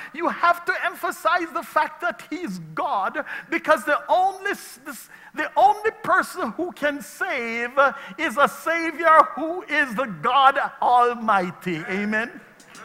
You have to emphasize the fact that he's God, because the only person who can save is a Savior who is the God Almighty. Amen.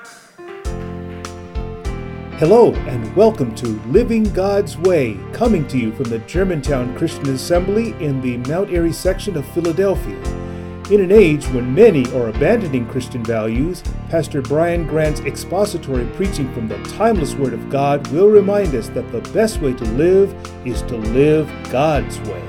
Hello and welcome to Living God's Way, coming to you from the Germantown Christian Assembly in the Mount Airy section of Philadelphia. In an age when many are abandoning Christian values, Pastor Brian Grant's expository preaching from the timeless Word of God will remind us that the best way to live is to live God's way.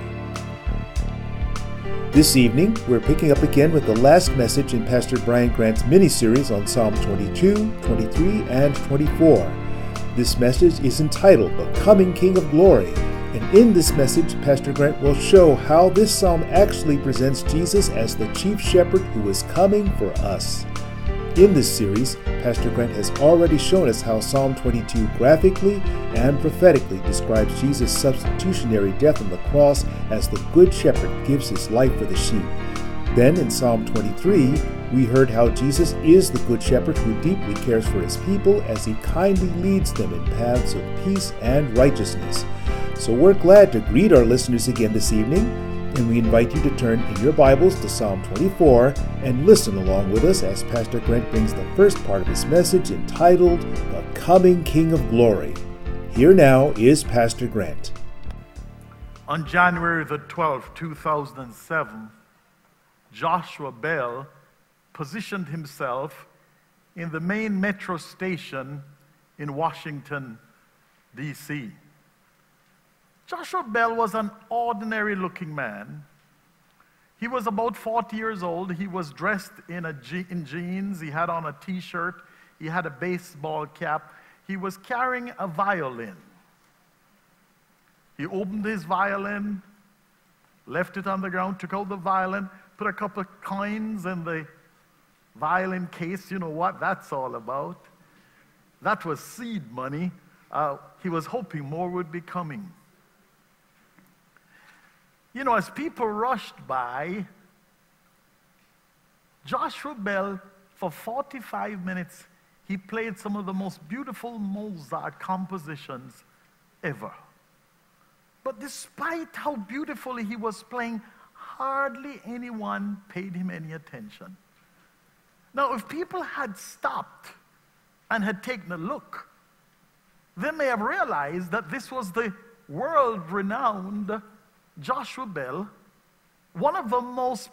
This evening, we're picking up again with the last message in Pastor Brian Grant's mini-series on Psalm 22, 23, and 24. This message is entitled, The Coming King of Glory, and in this message, Pastor Grant will show how this psalm actually presents Jesus as the chief shepherd who is coming for us. In this series, Pastor Grant has already shown us how Psalm 22 graphically and prophetically describes Jesus' substitutionary death on the cross as the good shepherd gives his life for the sheep. Then in Psalm 23, we heard how Jesus is the good shepherd who deeply cares for his people as he kindly leads them in paths of peace and righteousness. So we're glad to greet our listeners again this evening, and we invite you to turn in your Bibles to Psalm 24 and listen along with us as Pastor Grant brings the first part of his message entitled, The Coming King of Glory. Here now is Pastor Grant. On January the 12th, 2007, Joshua Bell positioned himself in the main metro station in Washington, D.C. Joshua Bell was an ordinary-looking man. He was about 40 years old. He was dressed in jeans. He had on a T-shirt. He had a baseball cap. He was carrying a violin. He opened his violin, left it on the ground, took out the violin, put a couple of coins in the violin case. You know what that's all about. That was seed money. He was hoping more would be coming. You know, as people rushed by, Joshua Bell, for 45 minutes, he played some of the most beautiful Mozart compositions ever. But despite how beautifully he was playing, hardly anyone paid him any attention. Now, if people had stopped and had taken a look, they may have realized that this was the world-renowned Joshua Bell, one of the most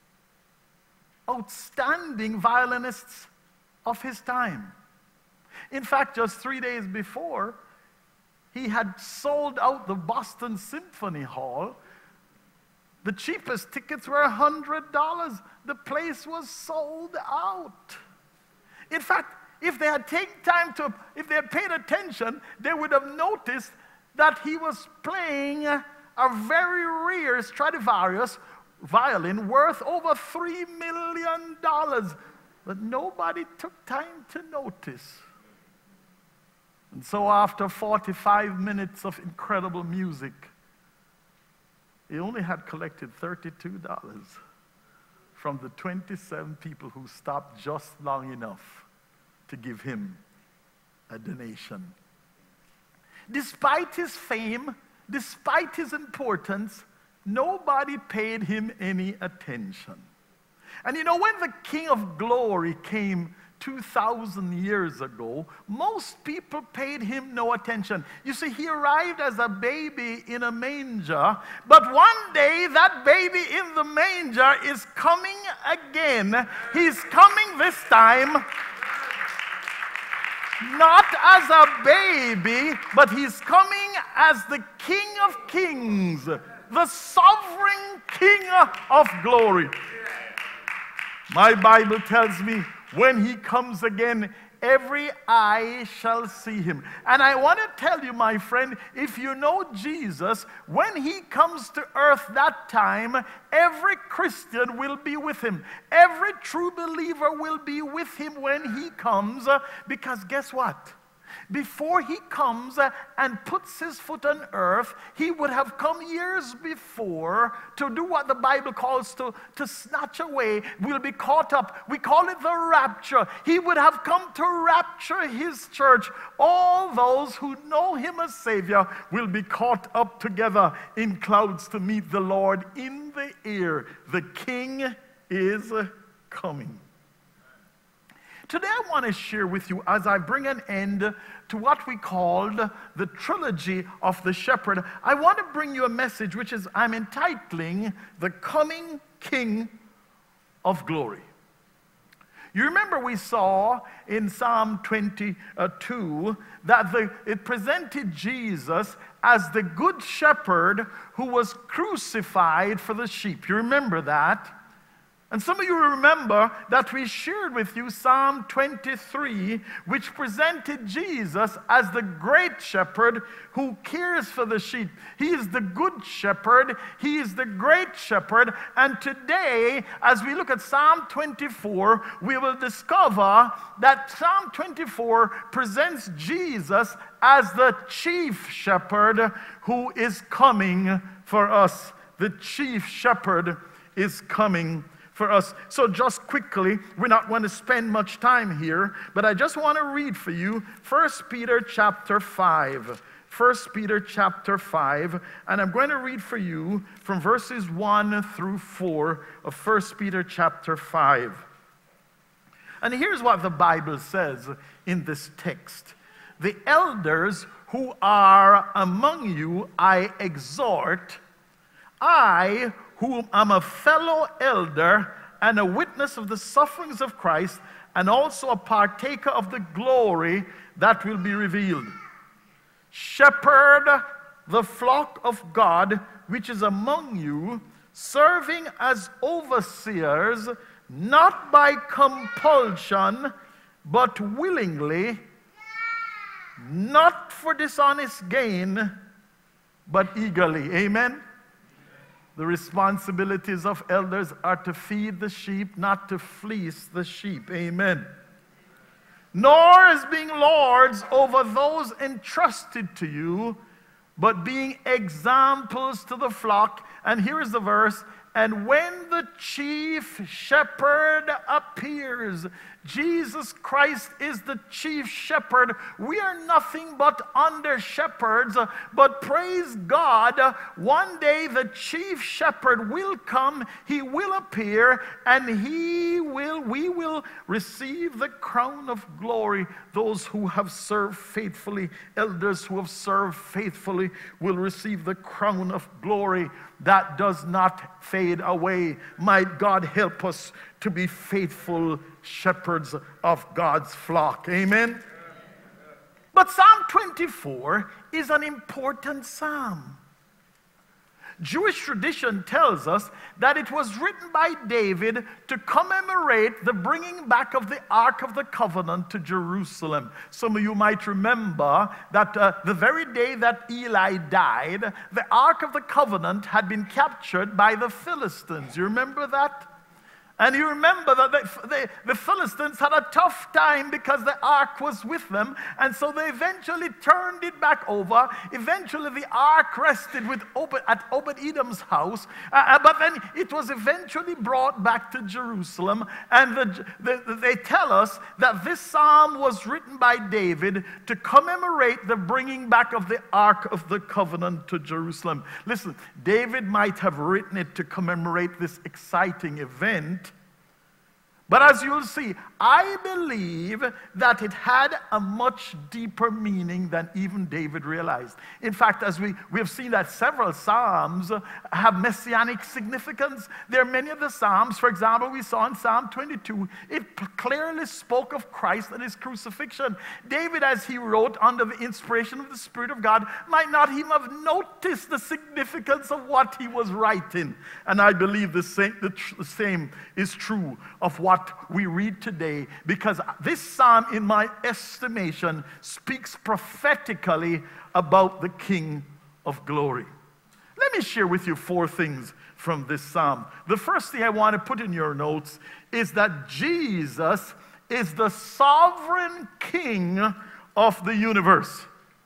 outstanding violinists of his time. In fact, just 3 days before, he had sold out the Boston Symphony Hall. The cheapest tickets were $100. The place was sold out. In fact, if they had paid attention, they would have noticed that he was playing a very rare Stradivarius violin worth over $3 million. But nobody took time to notice. And so after 45 minutes of incredible music, he only had collected $32 from the 27 people who stopped just long enough to give him a donation. Despite his fame, despite his importance, nobody paid him any attention. And you know, when the King of Glory came 2,000 years ago, most people paid him no attention. You see, he arrived as a baby in a manger, but one day that baby in the manger is coming again. He's coming this time not as a baby, but he's coming as the King of Kings, the sovereign King of Glory. My Bible tells me when he comes again, every eye shall see him. And I want to tell you, my friend, if you know Jesus, when he comes to earth that time, every Christian will be with him. Every true believer will be with him when he comes, because guess what? Before he comes and puts his foot on earth, he would have come years before to do what the Bible calls to snatch away. We'll be caught up. We call it the rapture. He would have come to rapture his church. All those who know him as Savior will be caught up together in clouds to meet the Lord in the air. The King is coming. Today I want to share with you, as I bring an end to what we called the trilogy of the shepherd, I want to bring you a message which is I'm entitling The Coming King of Glory. You remember we saw in Psalm 22 that it presented Jesus as the good shepherd who was crucified for the sheep. You remember that? And some of you remember that we shared with you Psalm 23, which presented Jesus as the great shepherd who cares for the sheep. He is the good shepherd. He is the great shepherd. And today, as we look at Psalm 24, we will discover that Psalm 24 presents Jesus as the chief shepherd who is coming for us. The chief shepherd is coming for us. So just quickly, we're not going to spend much time here, but I just want to read for you 1 Peter chapter 5. 1 Peter chapter 5, and I'm going to read for you from verses 1 through 4 of 1 Peter chapter 5. And here's what the Bible says in this text. The elders who are among you I exhort, I, whom am a fellow elder and a witness of the sufferings of Christ, and also a partaker of the glory that will be revealed. Shepherd the flock of God which is among you, serving as overseers, not by compulsion, but willingly, not for dishonest gain, but eagerly. Amen? The responsibilities of elders are to feed the sheep, not to fleece the sheep. Amen. Nor as being lords over those entrusted to you, but being examples to the flock. And here is the verse. And when the chief shepherd appears, Jesus Christ is the chief shepherd. We are nothing but under shepherds, but praise God, one day the chief shepherd will come, he will appear, and we will receive the crown of glory. Those who have served faithfully, elders who have served faithfully, will receive the crown of glory that does not fade away. Might God help us to be faithful shepherds of God's flock. Amen? But Psalm 24 is an important psalm. Jewish tradition tells us that it was written by David to commemorate the bringing back of the Ark of the Covenant to Jerusalem. Some of you might remember that the very day that Eli died, the Ark of the Covenant had been captured by the Philistines. You remember that? And you remember that the Philistines had a tough time because the ark was with them, and so they eventually turned it back over. Eventually the ark rested at Obed-Edom's house, but then it was eventually brought back to Jerusalem. And they tell us that this psalm was written by David to commemorate the bringing back of the Ark of the Covenant to Jerusalem. Listen, David might have written it to commemorate this exciting event, but as you'll see, I believe that it had a much deeper meaning than even David realized. In fact, as we have seen that several psalms have messianic significance. There are many of the psalms, for example, we saw in Psalm 22, it clearly spoke of Christ and his crucifixion. David, as he wrote under the inspiration of the Spirit of God, might not even have noticed the significance of what he was writing. And I believe the same is true of what we read today, because this psalm, in my estimation, speaks prophetically about the King of Glory. Let me share with you 4 things from this psalm. The first thing I want to put in your notes is that Jesus is the sovereign King of the universe.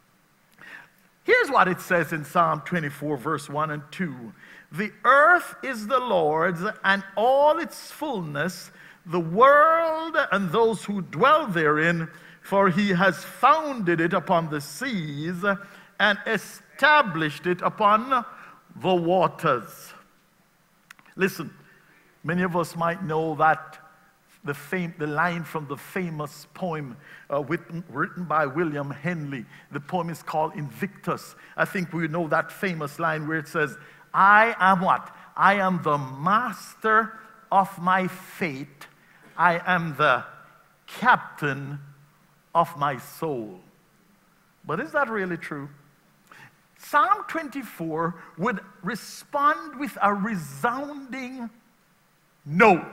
Here's what it says in Psalm 24, verse 1 and 2. The earth is the Lord's and all its fullness, the world and those who dwell therein, for he has founded it upon the seas and established it upon the waters. Listen, many of us might know that the line from the famous poem written by William Henley. The poem is called Invictus. I think we know that famous line where it says, I am what? I am the master of my fate. I am the captain of my soul. But is that really true? Psalm 24 would respond with a resounding no.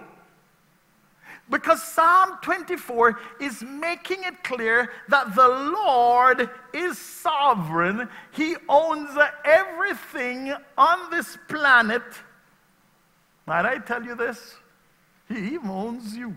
Because Psalm 24 is making it clear that the Lord is sovereign. He owns everything on this planet. Might I tell you this? He owns you.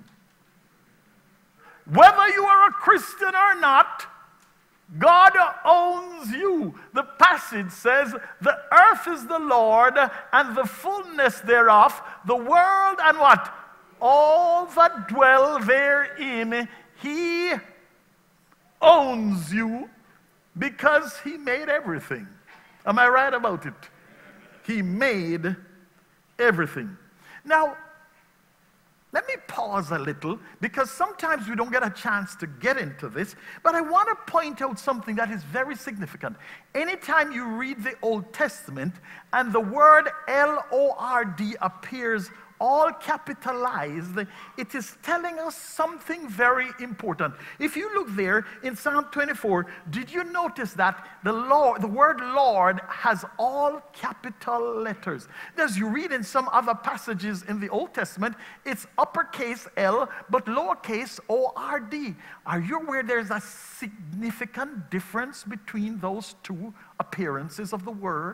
Whether you are a Christian or not, God owns you. The passage says, the earth is the Lord and the fullness thereof, the world and what? All that dwell therein. He owns you because he made everything. Am I right about it? He made everything. Now, let me pause a little, because sometimes we don't get a chance to get into this, but I want to point out something that is very significant. Anytime you read the Old Testament and the word L-O-R-D appears all capitalized, it is telling us something very important. If you look there in Psalm 24, did you notice that the word Lord has all capital letters? As you read in some other passages in the Old Testament, it's uppercase L, but lowercase O-R-D. Are you aware there's a significant difference between those two appearances of the word?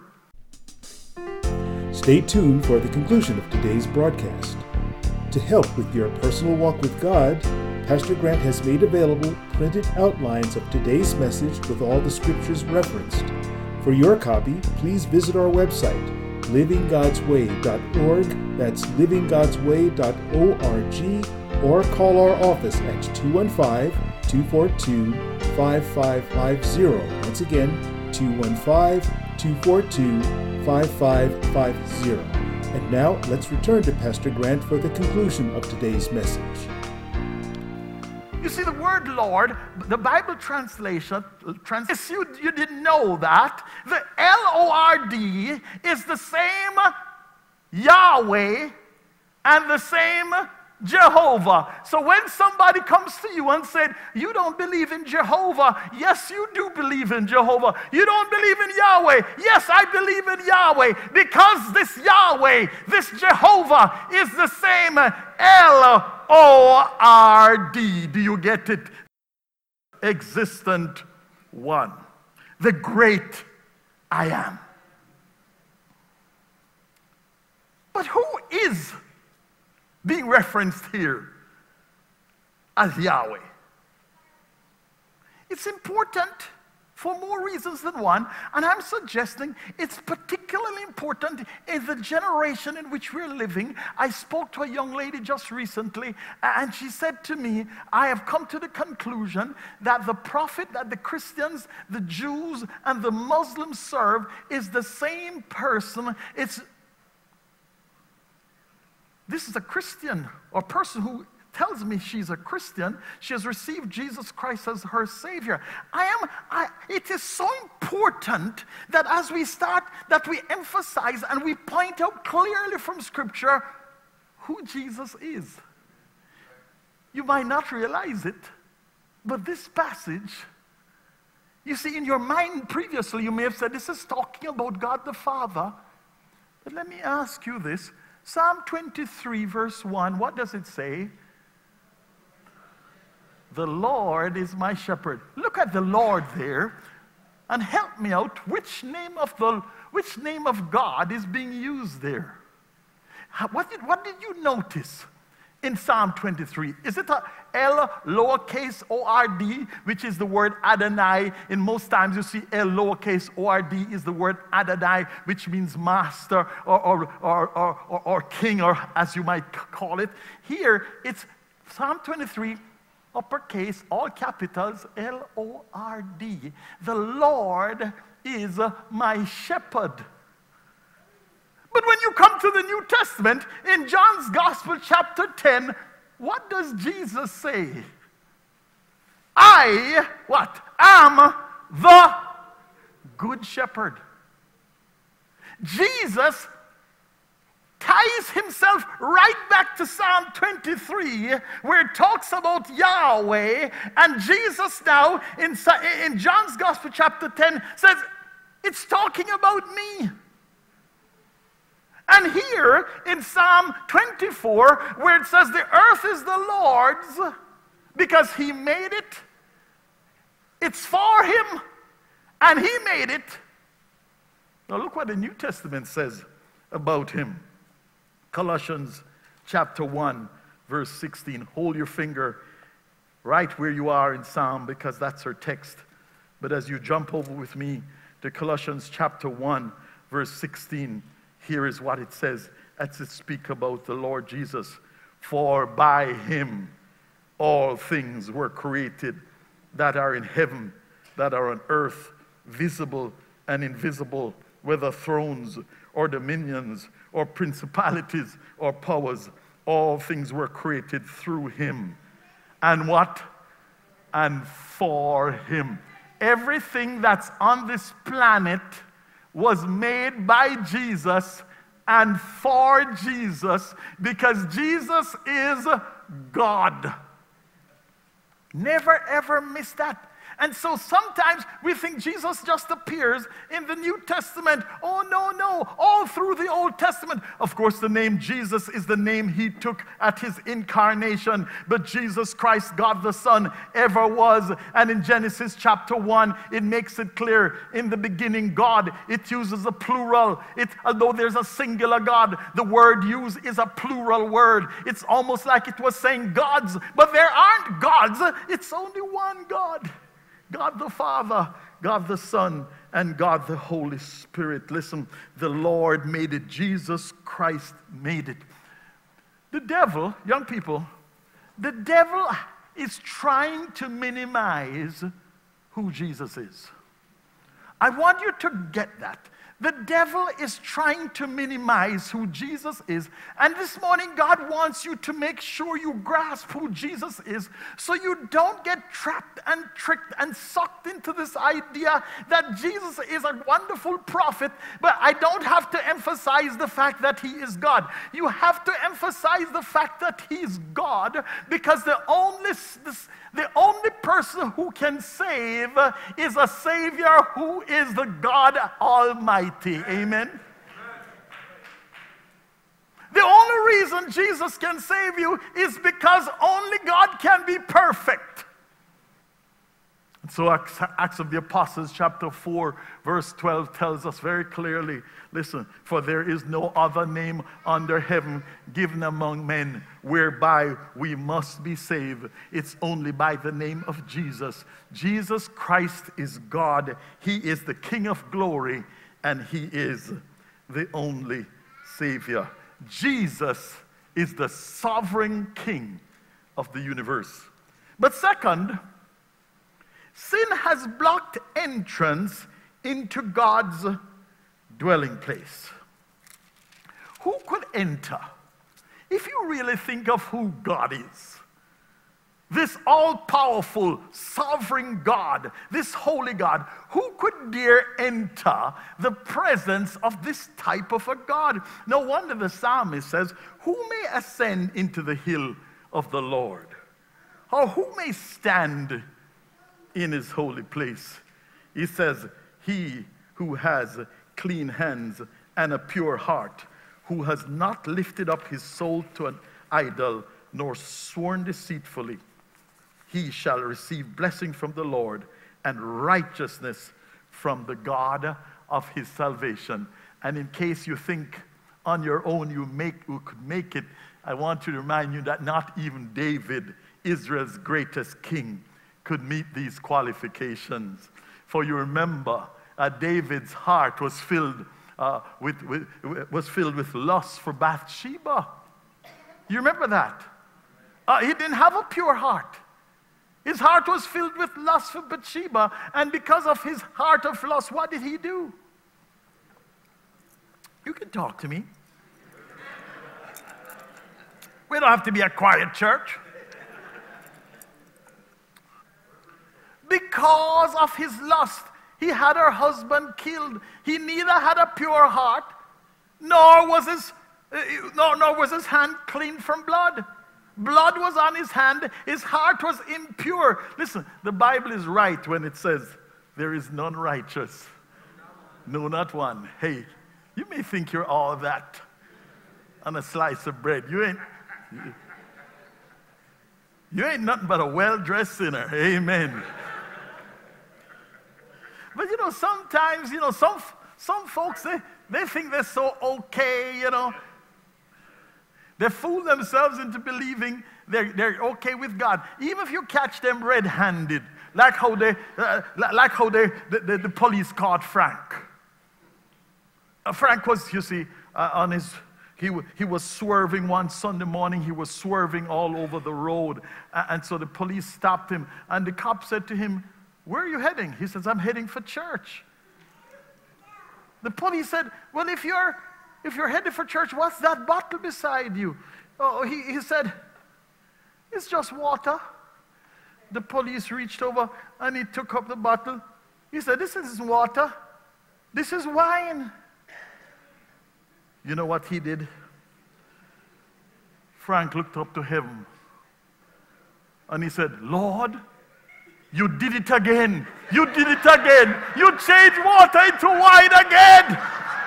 Stay tuned for the conclusion of today's broadcast. To help with your personal walk with God, Pastor Grant has made available printed outlines of today's message with all the scriptures referenced. For your copy, please visit our website, livinggodsway.org. That's livinggodsway.org, or call our office at 215-242-5550. Once again, 215-242-5550. And now let's return to Pastor Grant for the conclusion of today's message. You see, the word Lord, the Bible translation, you didn't know that. The L-O-R-D is the same Yahweh and the same Jehovah. So when somebody comes to you and said, you don't believe in Jehovah. Yes, you do believe in Jehovah. You don't believe in Yahweh. Yes, I believe in Yahweh, because this Yahweh, this Jehovah is the same L-O-R-D. Do you get it? Existent one. The great I am. But who is being referenced here as Yahweh? It's important for more reasons than one, and I'm suggesting it's particularly important in the generation in which we're living. I spoke to a young lady just recently, and she said to me, I have come to the conclusion that the prophet that the Christians, the Jews, and the Muslims serve is the same person. This is a Christian, or person who tells me she's a Christian. She has received Jesus Christ as her Savior. It is so important that as we start, that we emphasize and we point out clearly from Scripture who Jesus is. You might not realize it, but this passage, you see, in your mind previously, you may have said, this is talking about God the Father. But let me ask you this. Psalm 23, verse 1, what does it say? The Lord is my shepherd. Look at the Lord there and help me out. Which name of God is being used there? What did you notice? in Psalm 23? Is it a L lowercase O-R-D, which is the word Adonai? In most times you see L lowercase O-R-D is the word Adonai, which means master or king, or as you might call it. Here it's Psalm 23, uppercase, all capitals, L-O-R-D. The Lord is my shepherd. But when you come to the New Testament, in John's Gospel, chapter 10, what does Jesus say? I, what? Am the good shepherd. Jesus ties himself right back to Psalm 23, where it talks about Yahweh, and Jesus now, in John's Gospel, chapter 10, says, it's talking about me. And here in Psalm 24, where it says the earth is the Lord's because he made it, it's for him, and he made it. Now look what the New Testament says about him. Colossians chapter 1, verse 16. Hold your finger right where you are in Psalm, because that's our text. But as you jump over with me to Colossians chapter 1, verse 16, here is what it says as it speaks about the Lord Jesus. For by him all things were created that are in heaven, that are on earth, visible and invisible, whether thrones or dominions or principalities or powers. All things were created through him. And what? And for him. Everything that's on this planet was made by Jesus and for Jesus, because Jesus is God. Never ever miss that. And so sometimes we think Jesus just appears in the New Testament. Oh, no, no. All through the Old Testament. Of course, the name Jesus is the name he took at his incarnation. But Jesus Christ, God the Son, ever was. And in Genesis chapter 1, it makes it clear. In the beginning, God. It uses a plural. Although there's a singular God, the word used is a plural word. It's almost like it was saying gods. But there aren't gods. It's only one God. God the Father, God the Son, and God the Holy Spirit. Listen, the Lord made it. Jesus Christ made it. The devil, young people, the devil is trying to minimize who Jesus is. I want you to get that. The devil is trying to minimize who Jesus is. And this morning, God wants you to make sure you grasp who Jesus is, so you don't get trapped and tricked and sucked into this idea that Jesus is a wonderful prophet, but I don't have to emphasize the fact that he is God. You have to emphasize the fact that he's God, because the only person who can save is a Savior who is the God Almighty. Amen? The only reason Jesus can save you is because only God can be perfect. So Acts of the Apostles chapter 4 verse 12 tells us very clearly, listen, for there is no other name under heaven given among men whereby we must be saved. It's only by the name of Jesus. Jesus Christ is God. He is the King of glory, and he is the only Savior. Jesus is the sovereign King of the universe. But second, sin has blocked entrance into God's dwelling place. Who could enter? If you really think of who God is, this all-powerful, sovereign God, this holy God, who could dare enter the presence of this type of a God? No wonder the psalmist says, who may ascend into the hill of the Lord? Or who may stand in his holy place? He says, he who has clean hands and a pure heart, who has not lifted up his soul to an idol, nor sworn deceitfully, he shall receive blessing from the Lord and righteousness from the God of his salvation. And in case you think on your own you could make it, I want to remind you that not even David, Israel's greatest king, could meet these qualifications. For you remember, David's heart was filled with lust for Bathsheba. You remember that? He didn't have a pure heart. His heart was filled with lust for Bathsheba, and because of his heart of lust, what did he do? You can talk to me. We don't have to be a quiet church. Because of his lust, he had her husband killed. He neither had a pure heart, nor was his hand clean from blood. Blood was on his hand. His heart was impure. Listen, the Bible is right when it says, there is none righteous. No, not one. Hey, you may think you're all that on a slice of bread. You ain't nothing but a well-dressed sinner. Amen. But sometimes, some folks, they think they're so okay, They fool themselves into believing they're okay with God. Even if you catch them red-handed, like how the police caught Frank. Frank was, you see, he was swerving one Sunday morning. He was swerving all over the road. And so the police stopped him. And the cop said to him, "Where are you heading?" He says, "I'm heading for church." The police said, "Well, if you're headed for church, what's that bottle beside you?" Oh, he said, "It's just water." The police reached over and he took up the bottle. He said, "This isn't water. This is wine." You know what he did? Frank looked up to heaven and he said, "Lord, you did it again. You did it again. You changed water into wine again."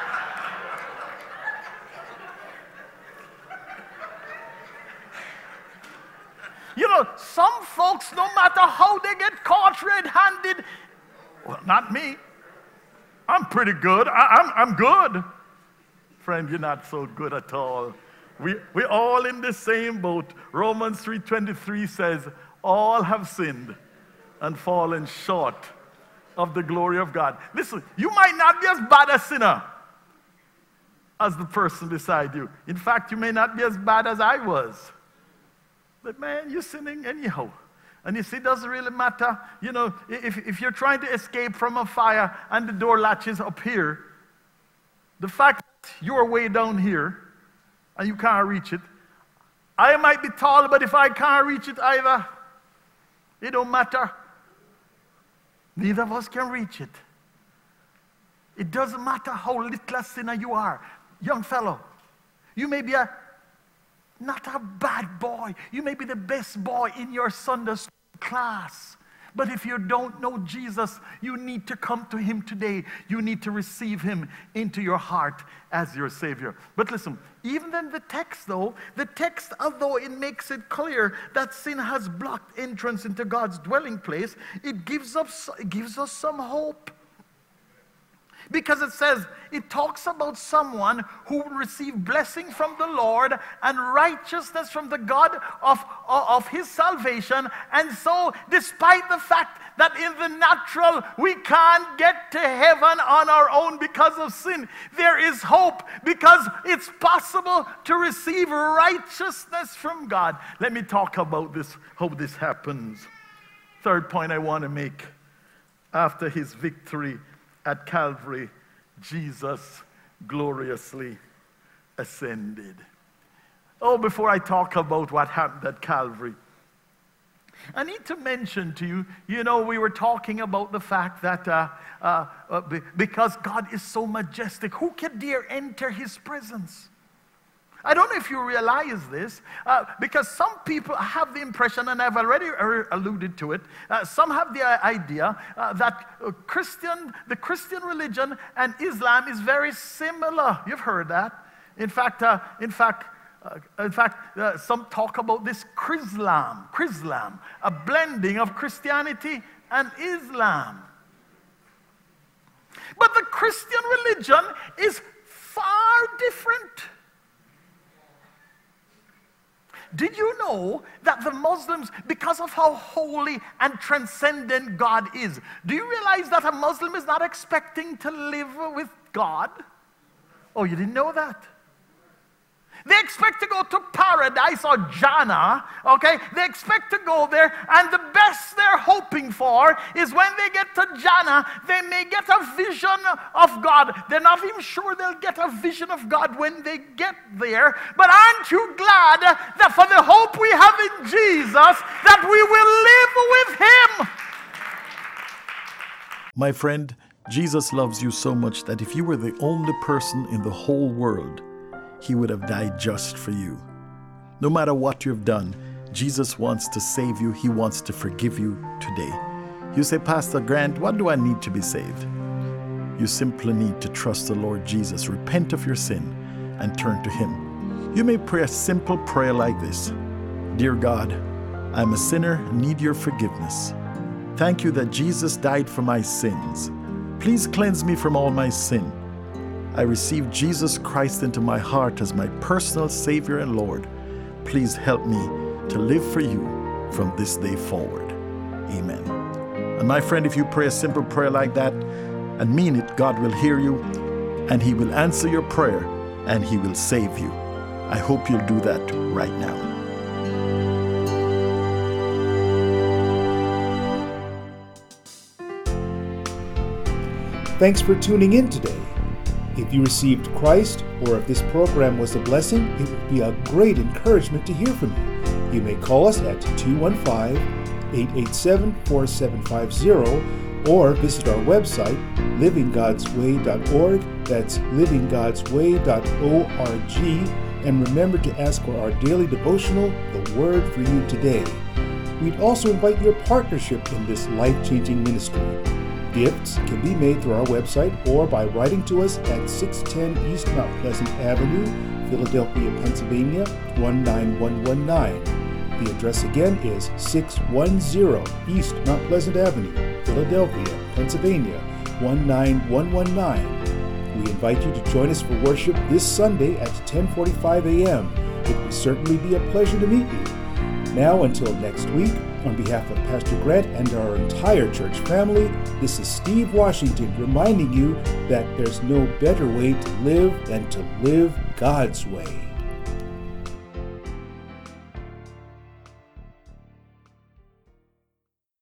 Some folks, no matter how they get caught red-handed, well, not me. I'm pretty good. I'm good. Friend, you're not so good at all. We're all in the same boat. Romans 3:23 says, all have sinned and fallen short of the glory of God. Listen, you might not be as bad a sinner as the person beside you. In fact, you may not be as bad as I was. But man, you're sinning anyhow. And you see, it doesn't really matter. If you're trying to escape from a fire and the door latches up here, the fact that you're way down here and you can't reach it, I might be tall, but if I can't reach it either, it don't matter. Neither of us can reach it. It doesn't matter how little a sinner you are. Young fellow, you may be not a bad boy. You may be the best boy in your Sunday school class. But if you don't know Jesus, you need to come to him today. You need to receive him into your heart as your Savior. But listen, even in the text, although it makes it clear that sin has blocked entrance into God's dwelling place, it gives us some hope. Because it talks about someone who will receive blessing from the Lord and righteousness from the God of his salvation. And so, despite the fact that in the natural we can't get to heaven on our own because of sin, there is hope because it's possible to receive righteousness from God. Let me talk about this, how this happens. Third point I want to make. After his victory at Calvary, Jesus gloriously ascended. Oh, before I talk about what happened at Calvary, I need to mention to you, we were talking about the fact that because God is so majestic, who can dare enter his presence? I don't know if you realize this, because some people have the impression, and I've already alluded to it, some have the idea that the Christian religion and Islam is very similar. You've heard that. In fact, some talk about this Chrislam, a blending of Christianity and Islam. But the Christian religion is far different. Did you know that the Muslims, because of how holy and transcendent God is, do you realize that a Muslim is not expecting to live with God? Oh, you didn't know that? They expect to go to paradise or Jannah, okay? They expect to go there, and the best they're hoping for is when they get to Jannah, they may get a vision of God. They're not even sure they'll get a vision of God when they get there. But aren't you glad that for the hope we have in Jesus, that we will live with Him? My friend, Jesus loves you so much that if you were the only person in the whole world, He would have died just for you. No matter what you've done, Jesus wants to save you. He wants to forgive you today. You say, Pastor Grant, what do I need to be saved? You simply need to trust the Lord Jesus, repent of your sin, and turn to Him. You may pray a simple prayer like this. Dear God, I'm a sinner, need your forgiveness. Thank you that Jesus died for my sins. Please cleanse me from all my sin. I receive Jesus Christ into my heart as my personal Savior and Lord. Please help me to live for you from this day forward. Amen. And my friend, if you pray a simple prayer like that and mean it, God will hear you and He will answer your prayer and He will save you. I hope you'll do that right now. Thanks for tuning in today. If you received Christ, or if this program was a blessing, it would be a great encouragement to hear from you. You may call us at 215-887-4750 or visit our website, livinggodsway.org. That's livinggodsway.org. And remember to ask for our daily devotional, The Word for You Today. We'd also invite your partnership in this life-changing ministry. Gifts can be made through our website or by writing to us at 610 East Mount Pleasant Avenue, Philadelphia, Pennsylvania, 19119. The address again is 610 East Mount Pleasant Avenue, Philadelphia, Pennsylvania, 19119. We invite you to join us for worship this Sunday at 10:45 a.m. It will certainly be a pleasure to meet you. Now, until next week, on behalf of Pastor Grant and our entire church family, this is Steve Washington reminding you that there's no better way to live than to live God's way.